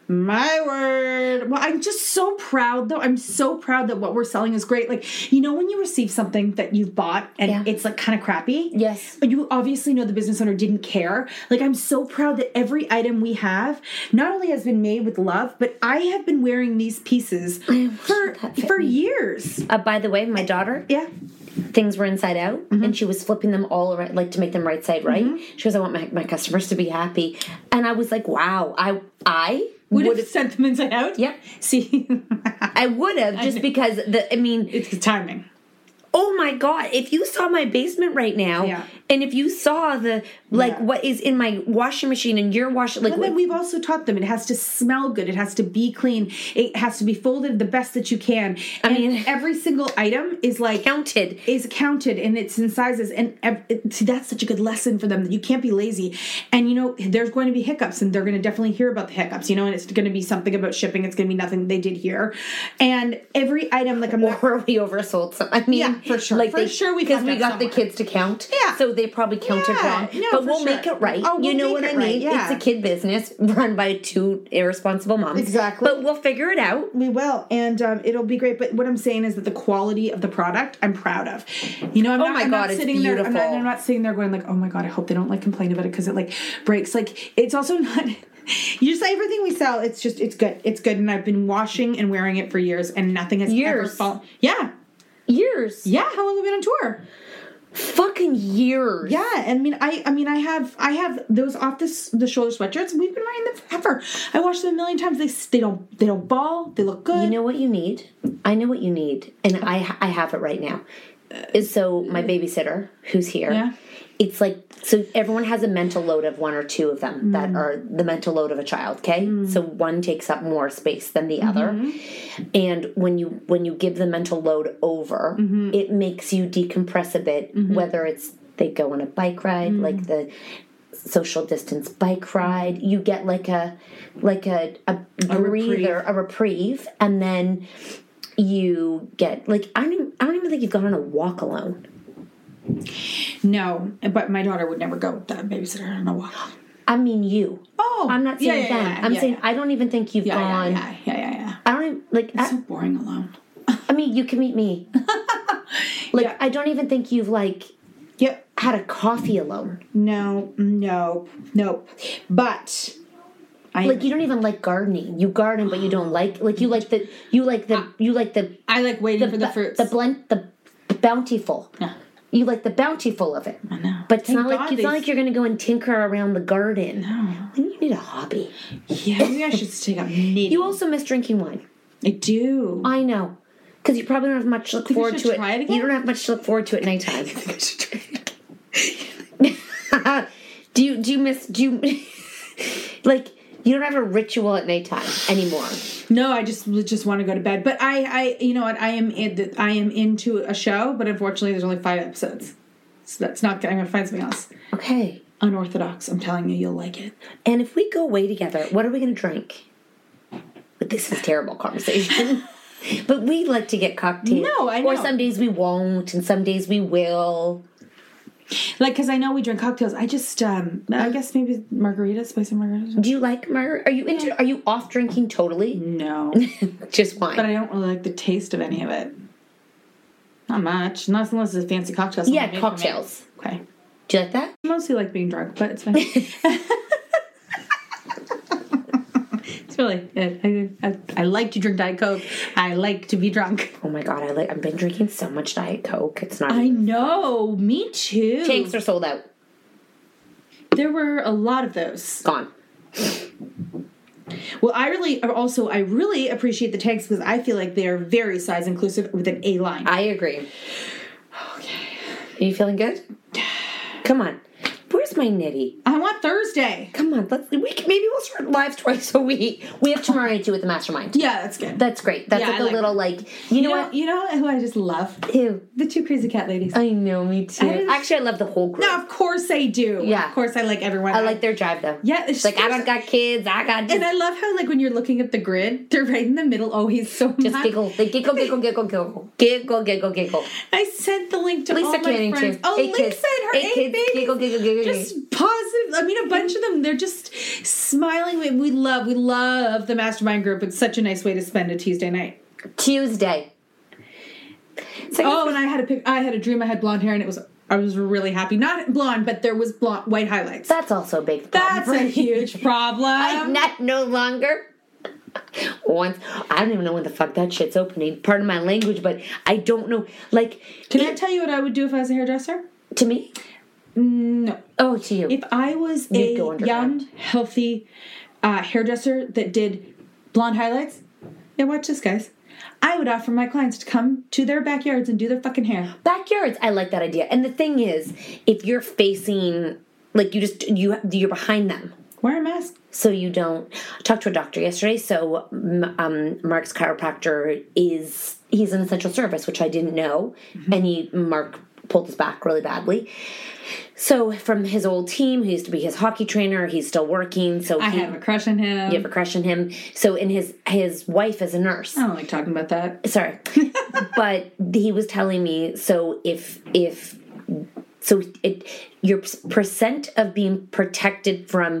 my word. Well, I'm just so proud, though. I'm so proud that what we're selling is great. Like, you know when you receive something that you've bought and yeah. it's like kind of crappy? Yes. But you obviously know the business owner didn't care. Like, I'm so proud that every item we have not only has been made with love, but I have been wearing these pieces for for years. Uh, by the way, my daughter... Yeah. Things were inside out, mm-hmm. and she was flipping them all around, like to make them right side right. Mm-hmm. She goes, I want my, my customers to be happy. And I was like, wow, I I would have sent them inside out? Yep. See? I would have, just because, the. I mean... It's the timing. Oh my God, if you saw my basement right now, yeah. and if you saw the, like, yeah. what is in my washing machine and your washing, like... But then we've also taught them it has to smell good, it has to be clean, it has to be folded the best that you can. I and mean... every single item is, like... Counted. Is counted, and it's in sizes, and it, see, that's such a good lesson for them, that you can't be lazy. And, you know, there's going to be hiccups, and they're going to definitely hear about the hiccups, you know, and it's going to be something about shipping, it's going to be nothing they did here. And every item, like... I'm or not, we oversold some, I mean... Yeah, for sure. Like for they, sure we because we got somewhere. The kids to count. Yeah. So they probably counted yeah, wrong. No, but we'll sure. make it right. Oh, we'll you know what I mean? Right, yeah. It's a kid business run by two irresponsible moms. Exactly. But we'll figure it out. We will. And um, it'll be great. But what I'm saying is that the quality of the product, I'm proud of. You know, I'm oh not, my I'm God, not it's sitting beautiful. there. I'm not, I'm not sitting there going like, oh my God, I hope they don't like complain about it because it like breaks. Like, it's also not... You just everything we sell, it's just, it's good. It's good. And I've been washing and wearing it for years and nothing has years. ever fallen. Yeah. Years. Yeah. How long have we been on tour? Fucking years. Yeah, I mean, I, I mean, I have, I have those off the the shoulder sweatshirts. We've been wearing them forever. I washed them a million times. They, they don't, they don't ball. They look good. You know what you need? I know what you need, and I, I have it right now. Is so my babysitter who's here. Yeah. It's like, so everyone has a mental load of one or two of them mm. that are the mental load of a child, okay? Mm. So one takes up more space than the mm-hmm. other. And when you when you give the mental load over, mm-hmm. it makes you decompress a bit, mm-hmm. whether it's they go on a bike ride, mm. like the social distance bike ride, you get like a like a, a, a breather, reprieve. a reprieve, and then you get, like, I don't even, I don't even think you've gone on a walk alone. No, but my daughter would never go with that babysitter. I don't know why. I mean, you. Oh, I'm not saying yeah, yeah, them. yeah, I'm yeah, saying yeah. I don't even think you've Yeah, gone. yeah, yeah, yeah, yeah, yeah. I don't even like. It's I, so boring alone. I mean, you can meet me. Like, Yeah. I don't even think you've like Yep. had a coffee alone. No, no, nope. But I Like, you don't even like gardening. You garden, but you don't like like you like the you like the you like the I like waiting the for the bu- fruits. the blend the bountiful. Yeah. You like the bountiful of it. I know. But it's Thank not like God it's they- not like you're going to go and tinker around the garden. No. You need a hobby. Yeah, maybe I should take up knitting. You also miss drinking wine. I do. I know. Because you probably don't have much to look Think I forward should to try it. it again? You don't have much to look forward to at nighttime. do you do you miss do you like you don't have a ritual at nighttime anymore? No, I just just want to go to bed. But I, I, you know what? I am in, I am into a show, but unfortunately, there's only five episodes, so that's not. I'm going to find something else. Okay. Unorthodox. I'm telling you, you'll like it. And if we go away together, what are we going to drink? But this is terrible conversation. But we like to get cocktails. No, I Or know. some days we won't, and some days we will. Like, because I know we drink cocktails. I just, um, I guess maybe margaritas, spicy margaritas. Do you like mar? Are you into? Are you off drinking totally? No, Just wine. but I don't really like the taste of any of it. Not much, not unless it's a fancy cocktail. someone Yeah, made for me. cocktails. Okay, Do you like that? I mostly like being drunk, but it's fine. It's really good. I, I, I like to drink Diet Coke. I like to be drunk. Oh my god, I like. I've been drinking so much Diet Coke. It's not. I know, me too. Tanks are sold out. There were a lot of those. Gone. Well, I really also I really appreciate the tanks because I feel like they are very size inclusive with an A line. I agree. Okay. Are you feeling good? Come on. Where's my nitty? I want Thursday. Come on. Let's. We can, maybe we'll start live twice a week. We have tomorrow night too with the mastermind. Yeah, that's good. That's great. That's Yeah, like I a like little that. like you know, You know, what? you know who I just love? Ew. The two crazy cat ladies. I know, me too. I just- Actually, I love the whole group. No, of course I do. Yeah. Of course I like everyone. I like their drive though. Yeah, It's like I don't got kids. I got. And I love how, like, when you're looking at the grid, they're right in the middle. Oh, he's so just mad. giggle. They giggle, giggle, giggle, giggle, giggle, giggle, giggle. I sent the link to Lisa all my Canning, friends. too. Oh, Eight Lisa kids. and her Eight eight, kids. babies. Giggle, giggle, giggle, giggle. Just positive. I mean, a bunch of them. They're just smiling. We- We love, we love the mastermind group. It's such a nice way to spend a Tuesday night. Tuesday. So Oh, and I had a pic. I had a dream. I had blonde hair, and it was. I was really happy. Not blonde, but there was blonde, white highlights. that's also a big problem. That's a huge problem. I'm not no longer. Once I don't even know when the fuck that shit's opening. Pardon my language, but I don't know. Like, Can I it- tell you what I would do if I was a hairdresser? to me? No. Oh, to you. If I was You'd a go underground. young, healthy uh, hairdresser that did blonde highlights, yeah, watch this, guys. I would offer my clients to come to their backyards and do their fucking hair. Backyards, I like that idea. And the thing is, if you're facing, like, you just you you're behind them. Wear a mask. So you don't talk to a doctor yesterday. So um, Mark's chiropractor is he's an essential service, which I didn't know, Mm-hmm. and he Mark pulled his back really badly. So from his old team, who used to be his hockey trainer, he's still working. So I he, have a crush on him. you have a crush on him. So in his his wife is a nurse. I don't like talking about that. Sorry, but he was telling me so if if so it your percent of being protected from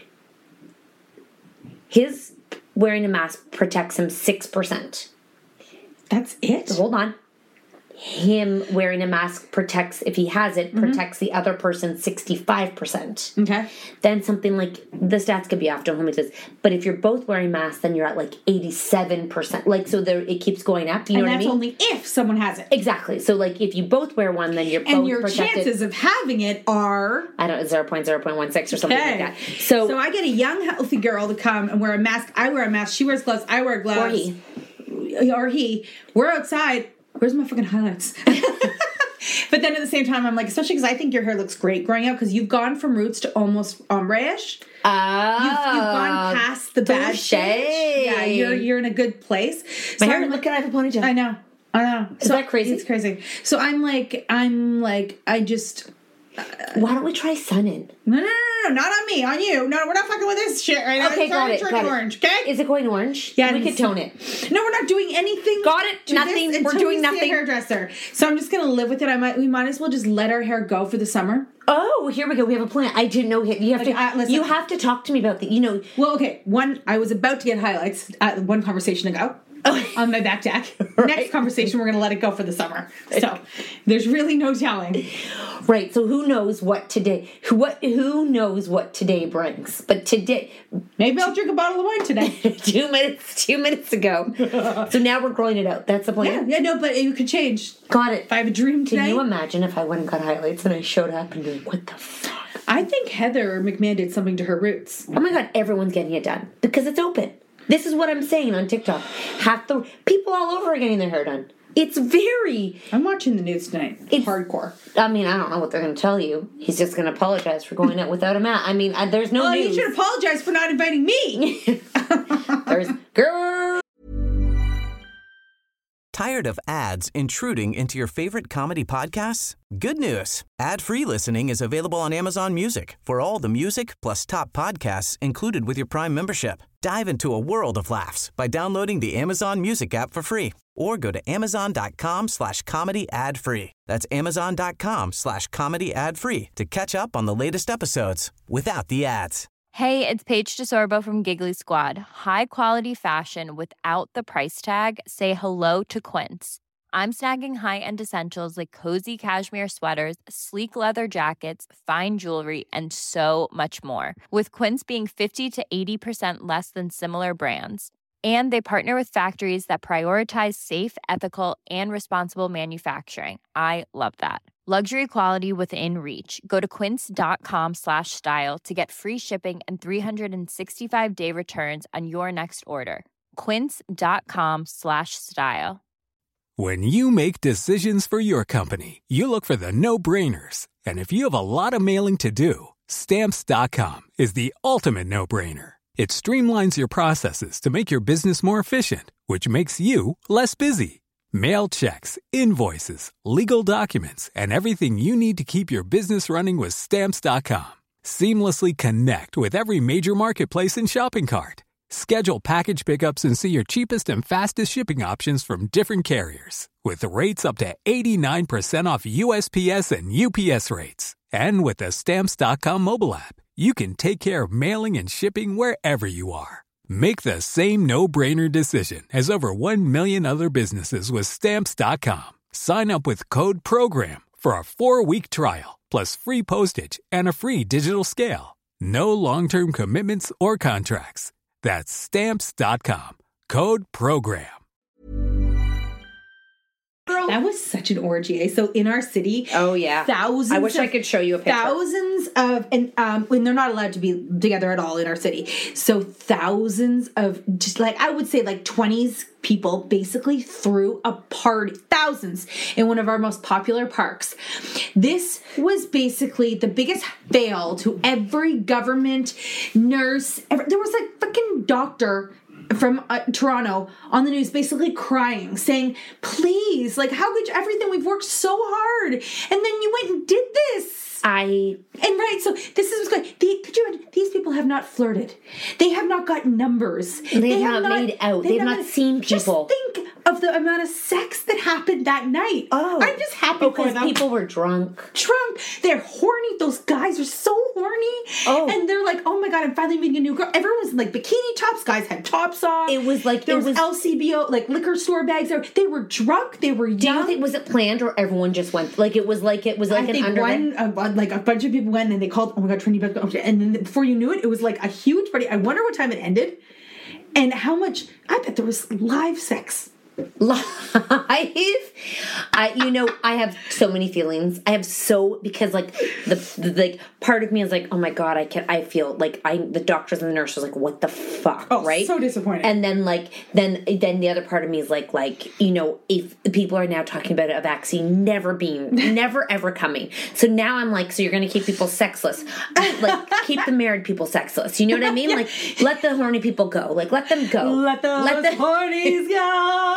his wearing a mask protects him six percent. That's it? Hold on. Him wearing a mask protects, if he has it, protects the other person sixty-five percent. Okay. Then something like, the stats could be off, don't hold me to this, but if you're both wearing masks, then you're at like eighty-seven percent. Like, so there, it keeps going up, you know And what I that's mean? only if someone has it. Exactly. So, like, if you both wear one, then you're both And your protected. chances of having it are... I don't know, zero point zero one six or something Okay. like that. So, So I get a young, healthy girl to come and wear a mask. I wear a mask. She wears gloves. I wear gloves. or he. Or he. We're outside. Where's my fucking highlights? But then at the same time, I'm like, especially because I think your hair looks great growing out because you've gone from roots to almost ombre-ish. Ah, You've, you've gone past the bad touche. stage. Yeah, you're you're in a good place. My So hair, I'm look like, at I have a ponytail. I know. I know. Is that crazy? It's crazy. So I'm like, I'm like, I just... Why don't we try sun in? No, no, no, no, not on me, on you. No, we're not fucking with this shit right now. Okay, it's got it. Got orange, it. okay? Is it going orange? Yeah, we could tone it. No, we're not doing anything. Got it. to Nothing. this We're until doing we see a nothing. hairdresser. So I'm just gonna live with it. I might. We might as well just let our hair go for the summer. Oh, here we go. We have a plan. I didn't know you have Okay, to. uh, listen. You have to talk to me about the. You know. Well, okay. One, I was about to get highlights at one conversation ago. On my back deck. Right. Next conversation, we're going to let it go for the summer. So there's really no telling. Right. So who knows what today? Who what? Who knows what today brings? But today, maybe I'll drink a bottle of wine today. two minutes. Two minutes ago. So now we're growing it out. That's the plan. Yeah. Yeah. No, but you could change. Got it. If I have a dream today. Can you imagine if I went and got highlights and I showed up and be like, what the fuck? I think Heather McMahon did something to her roots. Oh my God! Everyone's getting it done because it's open. This is what I'm saying on TikTok. Half the people all over are getting their hair done. It's very... I'm watching the news tonight. It's hardcore. I mean, I don't know what they're going to tell you. He's just going to apologize for going out without a mat. I mean, I, there's no well, news. Well, you should apologize for not inviting me. There's... Girl... Tired of ads intruding into your favorite comedy podcasts? Good news. Ad-free listening is available on Amazon Music for all the music plus top podcasts included with your Prime membership. Dive into a world of laughs by downloading the Amazon Music app for free or go to amazon.com slash comedy ad free. That's amazon.com slash comedy ad free to catch up on the latest episodes without the ads. Hey, it's Paige DeSorbo from Giggly Squad. High quality fashion without the price tag. Say hello to Quince. I'm snagging high-end essentials like cozy cashmere sweaters, sleek leather jackets, fine jewelry, and so much more. With Quince being fifty to eighty percent less than similar brands. And they partner with factories that prioritize safe, ethical, and responsible manufacturing. I love that. Luxury quality within reach. Go to quince.com slash style to get free shipping and three sixty-five day returns on your next order. Quince.com slash style. When you make decisions for your company, you look for the no-brainers. And if you have a lot of mailing to do, Stamps dot com is the ultimate no-brainer. It streamlines your processes to make your business more efficient, which makes you less busy. Mail checks, invoices, legal documents, and everything you need to keep your business running with Stamps dot com. Seamlessly connect with every major marketplace and shopping cart. Schedule package pickups and see your cheapest and fastest shipping options from different carriers. With rates up to eighty-nine percent off U S P S and U P S rates. And with the Stamps dot com mobile app, you can take care of mailing and shipping wherever you are. Make the same no-brainer decision as over one million other businesses with Stamps dot com. Sign up with code PROGRAM for a four-week trial, plus free postage and a free digital scale. No long-term commitments or contracts. That's Stamps dot com. Code PROGRAM. That was such an orgy. Eh? So in our city, oh yeah, thousands. I wish of, I could show you a picture. Thousands of, and um, when they're not allowed to be together at all in our city. So thousands of, just like I would say, like twenties people basically threw a party. Thousands in one of our most popular parks. This was basically the biggest fail to every government, nurse. Every, there was like fucking doctor from uh, Toronto on the news basically crying, saying, please, like, how could you, everything, we've worked so hard, and then you went and did this. I... And right, so this is what's going, they, could you, these people have not flirted. They have not got numbers. They, they have, have not made out. They have not, not seen people. Just think of the amount of sex that happened that night. Oh. I'm just happy oh, for them. People were drunk. Drunk. They're horny. Those guys are so horny. Oh. And they're like, oh my God, I'm finally meeting a new girl. Everyone was in like bikini tops. Guys had tops on. It was like, there it was, was L C B O, like liquor store bags. There. They were drunk. They were young. Do you think, was it planned or everyone just went? Like it was like, it was like I an think underground. one, uh, like a bunch of people went and they called, oh my God, Trinity back. And then before you knew it, it was like a huge party. I wonder what time it ended and how much, I bet there was live sex. Live, I, you know, I have so many feelings. I have so, because like the, the like part of me is like, oh my God, I can, I feel like I, the doctors and the nurses like, what the fuck, oh, right? So disappointed. And then like, then, then the other part of me is like, like, you know, if people are now talking about a vaccine never being, never ever coming. So now I'm like, so you're going to keep people sexless, like keep the married people sexless. You know what I mean? Yeah. Like let the horny people go, like let them go. Let those let the hornies go.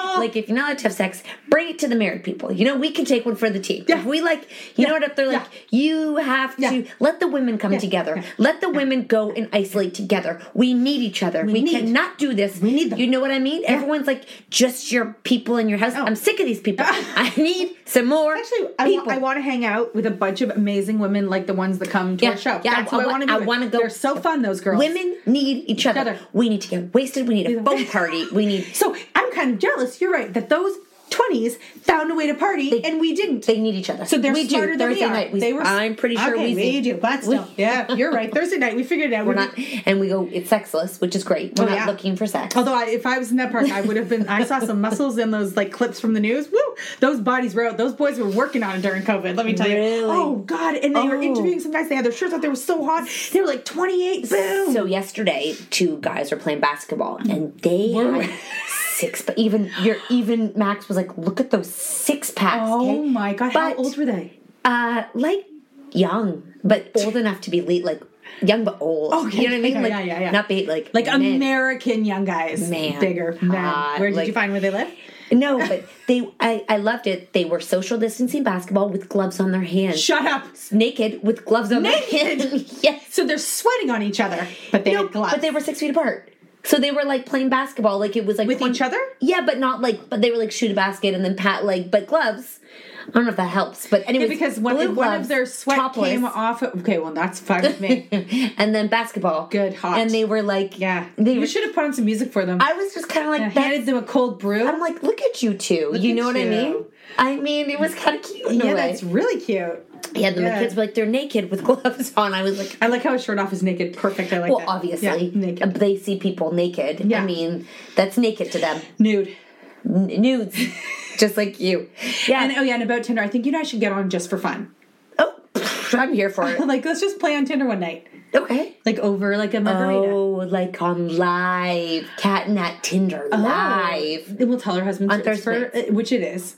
like, if you're not allowed to have sex, bring it to the married people. You know, we can take one for the team. Yeah. If we like, you Yeah. know what, if they're like, Yeah. you have to, Yeah. let the women come Yeah. together. Yeah. Let the women go and isolate together. We need each other. We, We need- cannot do this. We need them. You know what I mean? Everyone's like, just your people in your house. I'm sick of these people. I need some more Actually, I, people. wa- I want to hang out with a bunch of amazing women like the ones that come to Yeah, our show. yeah, That's I who I, wa- want to I do. it. wanna go- They're so fun, those girls. Women need each other. other. We need to get wasted. We need a phone party. We need... So I'm kind of jealous. You're right that those twenties found a way to party They- and we didn't. They need each other. So they're we do. smarter than Thursday we are. night. We, they were. I'm pretty sure okay, we, we do. But still, yeah, you're right. Thursday night we figured it out. We're We not, did- and we go. It's sexless, which is great. We're Oh, not yeah. looking for sex. Although I, if I was in that park, I would have been. I saw some muscles in those like clips from the news. Woo! Those bodies were out. Those boys were working on it during COVID. Let me tell Really? you. Oh God! And they were Oh. interviewing some guys. They had their shirts out. They were so hot. They were like twenty-eight. Boom. So yesterday, two guys were playing basketball, and they Were- had six. But even your even Max was like, "Look at those six packs." Oh okay? my God! How But, old were they? Uh, like young, but old enough to be late. Like young but old. Okay, You know what I mean? yeah, Like yeah, yeah, yeah. not big. Like Like men. American young guys. Man. Bigger. Man. Hot, Where did like- you find where they live? No, but they. I, I loved it. They were social distancing basketball with gloves on their hands. Shut up. Naked with gloves on Naked? their hands. Yes. So they're sweating on each other, but they No, had gloves. but they were six feet apart. So they were like playing basketball, like it was like With each other? Yeah, but not like. But they were like shoot a basket and then pat like, but gloves. I don't know if that helps, but anyway, Yeah, because when blue one gloves, of their sweat topless, came off. Okay, well that's fine with me. and then basketball, Good, hot. and they were like, Yeah, they you were. should have put on some music for them. I was just kind of like, Yeah, that's- handed them a cold brew. I'm like, look at you two. Look you at know what I you. mean? I mean, it was kind of cute in a yeah, way. that's really cute. Yeah, then Yeah. the kids were like, they're naked with gloves on. I was like, I like how his shirt off is naked. Perfect. I like well, that. obviously, Yeah, naked. they see people naked. Yeah. I mean, that's naked to them. Nude. N- nudes, just like you. Yeah. And oh yeah, and about Tinder, I think you and I should get on just for fun. Oh, pff, I'm here for it. Like let's just play on Tinder one night. Okay. Like over like a margarita. Oh, like on live, cat and at Tinder live. Then we'll tell her husband On it's for, Thursdays. uh, which it is.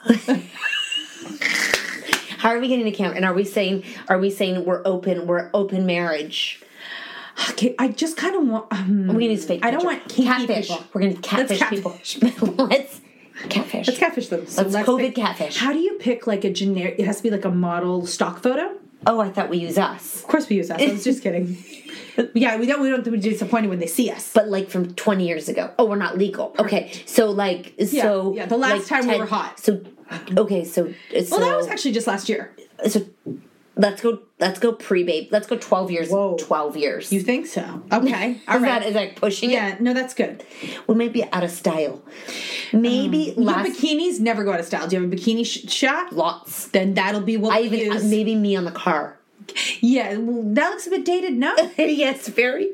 How are we getting a camera? And are we saying are we saying we're open? We're open marriage. Okay, I just kind of want. Um, We're gonna use fake. I don't picture. want kinky catfish. people. We're gonna catfish, Let's people. catfish. Let's catfish. Let's catfish them. So Let's COVID pick- catfish. How do you pick like a generic? It has to be like a model stock photo. Oh, I thought we use us. Of course we use us. I was just kidding. Yeah, we don't. We don't have to be disappointed when they see us. But like from twenty years ago. Oh, we're not legal. Okay, so like so. yeah, the last like time we ten were hot. So okay, so so. Well, that was actually just last year. so. Let's go. Let's go pre-babe. Let's go twelve years. Whoa. Twelve years. You think so? Okay. All is right. that is that pushing Yeah. it? No, that's good. We may be out of style. Maybe Your last bikinis never go out of style. Do you have a bikini sh- shot? lots. Then that'll be what I we even uh, use. maybe me on the car. Yeah, well, that looks a bit dated. No. Yes, very.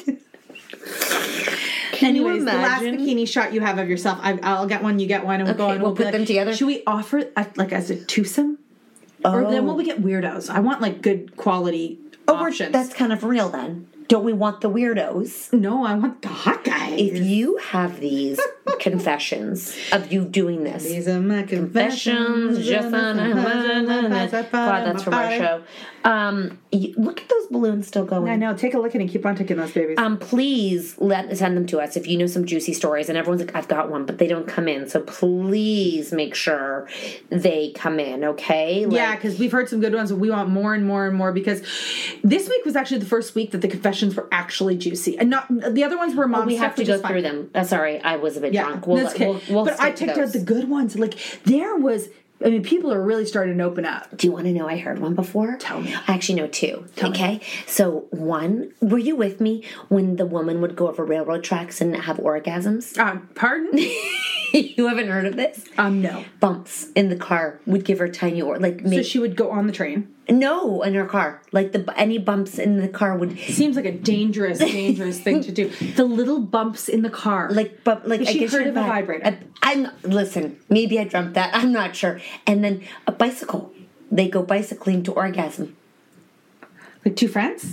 Can Anyways, you the last imagine? bikini shot you have of yourself, I, I'll get one. You get one, and we'll Okay, go on. we'll be put like, them together? Should we offer uh, like as a twosome? Or then Oh. will we get weirdos? I want like good quality Oh, we're- options. that's kind of real then. Don't we want the weirdos? no, I want the hot guys. If you have these confessions of you doing this, These are my confessions, just on a God, that's from our show. Um, you, look at those balloons still going. I know. Take a look at it and keep on taking those babies. Um, please let send them to us if you know some juicy stories. And everyone's like, I've got one, but they don't come in. So please make sure they come in, okay? Like, yeah, because we've heard some good ones, but we want more and more and more because this week was actually the first week that the confessions were actually juicy, and not the other ones were mom oh, we stuff, have to which go is fine. through them. Uh, sorry, I was a bit Yeah, drunk. We'll, that's okay. we'll, we'll but I stick to picked out those. the good ones. Like there was, I mean, people are really starting to open up. Do you want to know I heard one before? Tell me. I actually know two. Tell okay. me. So one, were you with me when the woman would go over railroad tracks and have orgasms? Uh, pardon? You haven't heard of this? um, no. Bumps in the car would give her tiny or like So make, she would go on the train. no in her car. Like the any bumps in the car would Seems like a dangerous, dangerous thing to do. The little bumps in the car. like but like Has I she guess heard you're of a not- vibrator? I, I'm listen. Maybe I dreamt that. I'm not sure. And then a bicycle. They go bicycling to orgasm. Like two friends?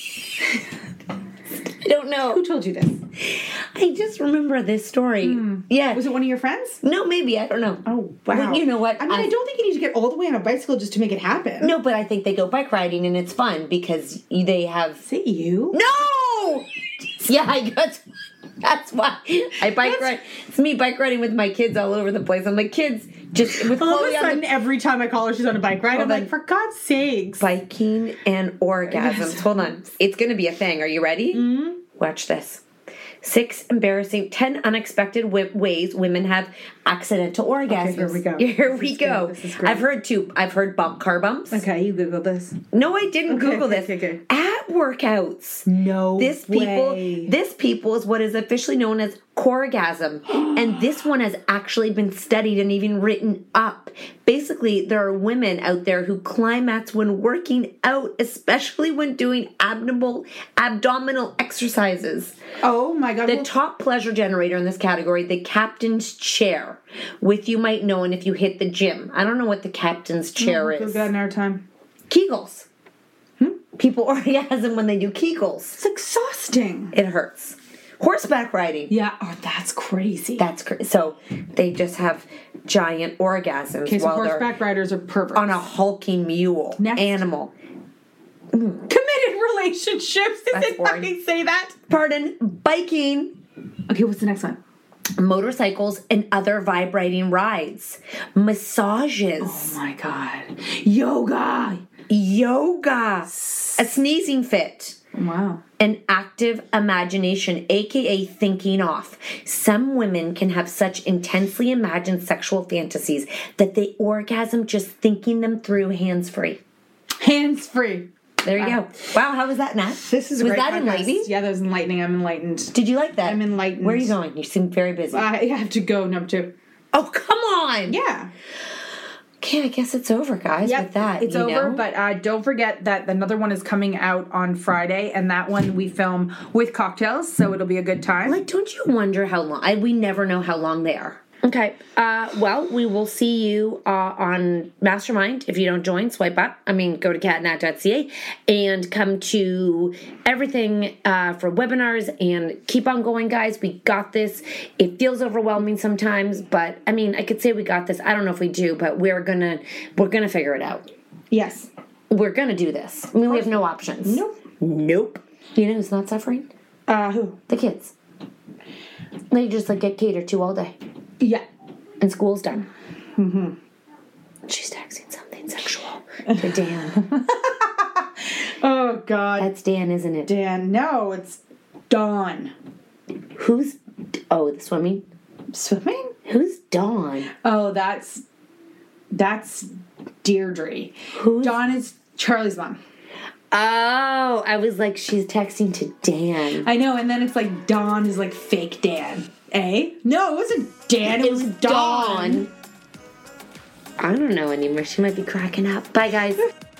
I don't know. Who told you this? I just remember this story. Yeah. Was it one of your friends? No, maybe. I don't know. Oh, wow. Well, you know what? I mean, I, don't think you need to get all the way on a bicycle just to make it happen. No, but I think they go bike riding and it's fun because they have. Is it you? No! Yeah, I got. That's why I bike ride. It's me bike riding with my kids all over the place. I'm like, kids, just with all Chloe of a sudden, on the, every time I call her, she's on a bike ride. I'm like, for God's sakes. Biking and orgasms. Yes. Hold on. It's going to be a thing. Are you ready? Mm-hmm. Watch this. Six embarrassing, ten unexpected w- ways women have accidental orgasms. Okay, here we go. Here this we is go. This is great. I've heard two. I've heard bump car bumps. Okay, you Googled this. No, I didn't okay, Google okay, this. Okay, okay. At workouts. No this people, way. This people is what is officially known as corgasm. And this one has actually been studied and even written up. Basically, there are women out there who climax when working out, especially when doing abdominal abdominal exercises. Oh my God. The well, top pleasure generator in this category, the captain's chair, with you might know, and if you hit the gym. I don't know what the captain's chair oh, is. Got in our time. Kegels. Hmm? People orgasm when they do Kegels. It's exhausting. It hurts. Horseback riding. Yeah, oh, that's crazy. That's crazy. So they just have giant orgasms. Okay, so while horseback riders are perverts. On a hulking mule. Next. Animal. Mm. Committed relationships. Does it fucking say that? Pardon. Biking. Okay, what's the next one? Motorcycles and other vibrating rides. Massages. Oh my God. Yoga. Yoga. A sneezing fit. Wow. An active imagination, aka thinking off. Some women can have such intensely imagined sexual fantasies that they orgasm just thinking them through hands-free. Hands-free. There you wow. go. Wow, how was that, Nat? This is a was great that podcast. enlightening? Yeah, that was enlightening. I'm enlightened. Did you like that? I'm enlightened. Where are you going? You seem very busy. I have to go, number two. Oh, come on! Yeah. Okay, I guess it's over, guys, yep, with that. It's you over, know? but uh, don't forget that another one is coming out on Friday, and that one we film with cocktails, so it'll be a good time. Like, don't you wonder how long? I, we never know how long they are. Okay, uh, well, we will see you uh, on Mastermind. If you don't join, swipe up. I mean, go to catnat dot c a and come to everything uh, for webinars and keep on going, guys. We got this. It feels overwhelming sometimes, but I mean, I could say we got this. I don't know if we do, but we're gonna we're gonna figure it out. Yes, we're gonna do this. I mean, we have no options. Nope. Nope. You know who's not suffering? Uh, who? The kids. They just like get catered to all day. Yeah. And school's done. Mm-hmm. She's texting something sexual to Dan. Oh, God. That's Dan, isn't it? Dan. No, it's Dawn. Who's... Oh, the swimming? Swimming? Who's Dawn? Oh, that's... That's Deirdre. Who's... Dawn is Charlie's mom. Oh, I was like, she's texting to Dan. I know, and then it's like Dawn is like fake Dan. Eh? No, it wasn't Dan. It, it was, was Dawn. Dawn. I don't know anymore. She might be cracking up. Bye, guys.